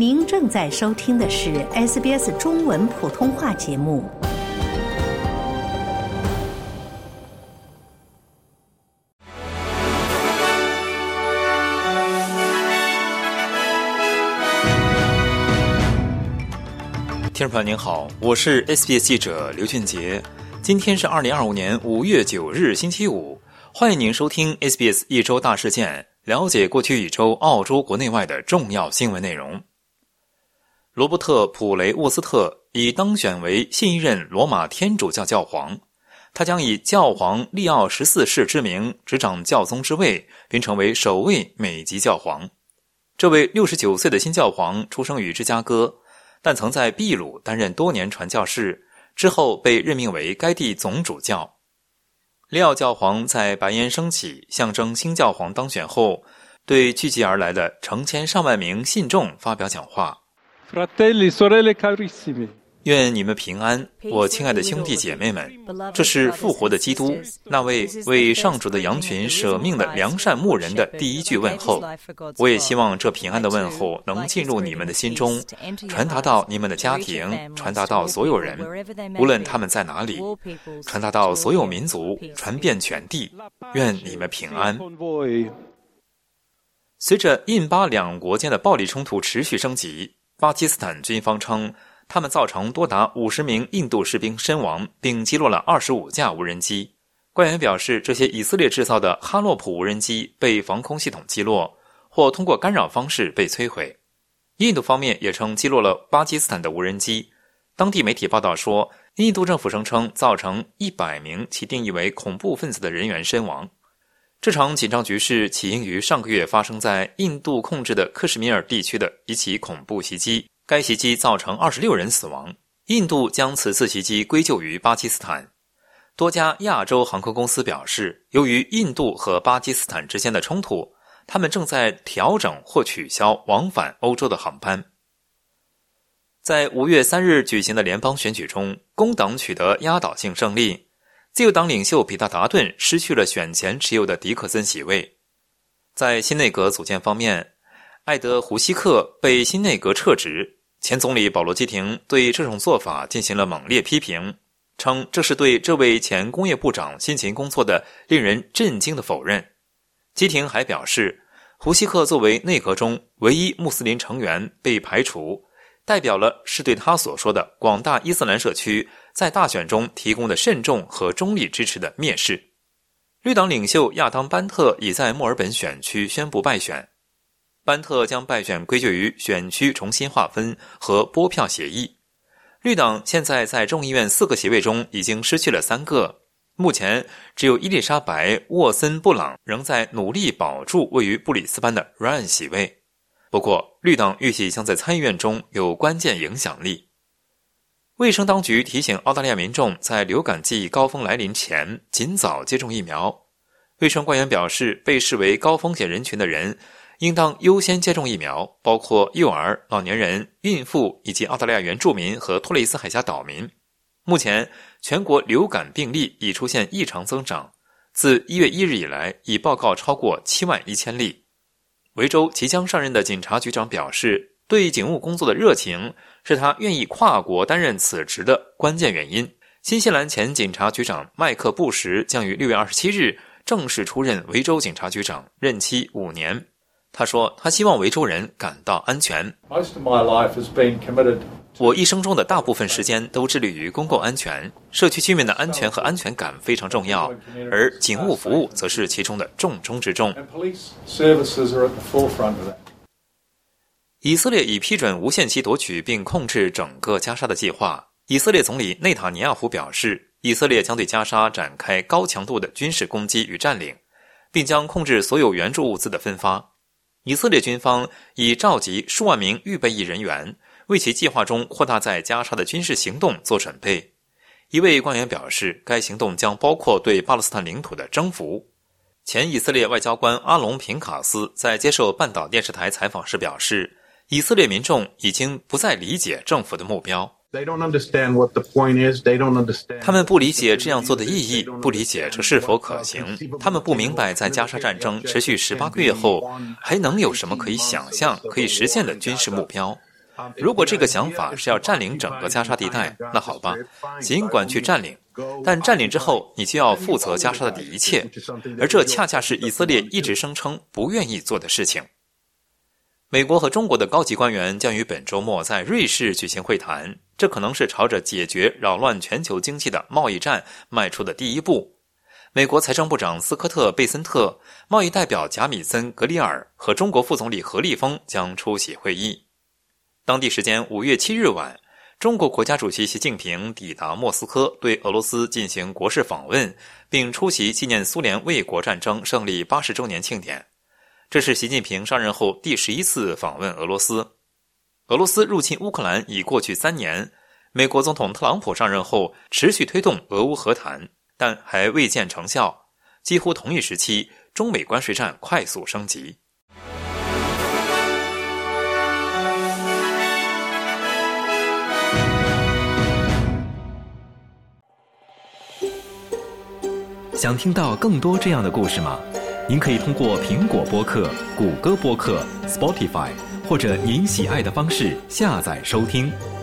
您正在收听的是 SBS 中文普通话节目。 听众朋友您好，我是 SBS 记者刘俊杰。今天是2025年5月9日星期五，欢迎您收听 SBS 一周大事件，了解过去一周澳洲国内外的重要新闻内容。罗伯特·普雷沃斯特已当选为新一任罗马天主教教皇，他将以教皇利奥14世之名执掌教宗之位，并成为首位美籍教皇。这位69岁的新教皇出生于芝加哥，但曾在秘鲁担任多年传教士，之后被任命为该地总主教。利奥教皇在白烟升起，象征新教皇当选后，对聚集而来的成千上万名信众发表讲话。 Fratelli, sorelle carissimi. 愿你们平安，我亲爱的兄弟姐妹们，这是复活的基督，那位为上主的羊群舍命的良善牧人的第一句问候。我也希望这平安的问候能进入你们的心中，传达到你们的家庭，传达到所有人，无论他们在哪里，传达到所有民族，传遍全地。愿你们平安。随着印巴两国间的暴力冲突持续升级，巴基斯坦军方称他们造成多达50名印度士兵身亡，并击落了25架无人机。官员表示，这些以色列制造的哈洛普无人机被防空系统击落，或通过干扰方式被摧毁。印度方面也称击落了巴基斯坦的无人机。当地媒体报道说，印度政府声称造成100名其定义为恐怖分子的人员身亡。这场紧张局势起因于上个月发生在印度控制的克什米尔地区的一起恐怖袭击，该袭击造成26人死亡。印度将此次袭击归咎于巴基斯坦。多家亚洲航空公司表示，由于印度和巴基斯坦之间的冲突，他们正在调整或取消往返欧洲的航班。在5月3日举行的联邦选举中，工党取得压倒性胜利，自由党领袖比达达顿失去了选前持有的迪克森席位。在新内阁组建方面，艾德胡希克被新内阁撤职，前总理保罗基廷对这种做法进行了猛烈批评，称这是对这位前工业部长辛勤工作的令人震惊的否认。基廷还表示，胡希克作为内阁中唯一穆斯林成员被排除，代表了是对他所说的广大伊斯兰社区在大选中提供的慎重和中立支持的蔑视。绿党领袖亚当·班特已在墨尔本选区宣布败选。班特将败选归咎于选区重新划分和拨票协议。绿党现在在众议院4个席位中已经失去了3个，目前只有伊丽莎白·沃森布朗仍在努力保住位于布里斯班的 Ryan 席位。不过，绿党预计将在参议院中有关键影响力。卫生当局提醒澳大利亚民众在流感季高峰来临前尽早接种疫苗。卫生官员表示，被视为高风险人群的人应当优先接种疫苗，包括幼儿、老年人、孕妇以及澳大利亚原住民和托雷斯海峡岛民。目前，全国流感病例已出现异常增长，自1月1日以来已报告超过71000例。维州即将上任的警察局长表示，对警务工作的热情是他愿意跨国担任此职的关键原因。新西兰前警察局长麦克布什将于6月27日正式出任维州警察局长，任期5年。他说，他希望维州人感到安全。我一生中的大部分时间都致力于公共安全，社区居民的安全和安全感非常重要，而警务服务则是其中的重中之重。以色列已批准无限期夺取并控制整个加沙的计划。以色列总理内塔尼亚胡表示，以色列将对加沙展开高强度的军事攻击与占领，并将控制所有援助物资的分发。以色列军方已召集数万名预备役人员，为其计划中扩大在加沙的军事行动做准备。一位官员表示，该行动将包括对巴勒斯坦领土的征服。前以色列外交官阿隆·平卡斯在接受半岛电视台采访时表示，以色列民众已经不再理解政府的目标。他们不理解这样做的意义，不理解这是否可行。他们不明白在加沙战争持续18个月后，还能有什么可以想象、可以实现的军事目标。 如果这个想法是要占领整个加沙地带，那好吧，尽管去占领，但占领之后你就要负责加沙的一切，而这恰恰是以色列一直声称不愿意做的事情。美国和中国的高级官员将于本周末在瑞士举行会谈，这可能是朝着解决扰乱全球经济的贸易战迈出的第一步。美国财政部长斯科特·贝森特、贸易代表贾米森·格里尔和中国副总理何立峰将出席会议。当地时间5月7日晚，中国国家主席习近平抵达莫斯科，对俄罗斯进行国事访问，并出席纪念苏联卫国战争胜利80周年庆典。这是习近平上任后第11次访问俄罗斯。俄罗斯入侵乌克兰已过去3年，美国总统特朗普上任后持续推动俄乌和谈，但还未见成效。几乎同一时期，中美关税战快速升级。 想听到更多这样的故事吗？您可以通过苹果播客、谷歌播客、Spotify 或者您喜爱的方式下载收听。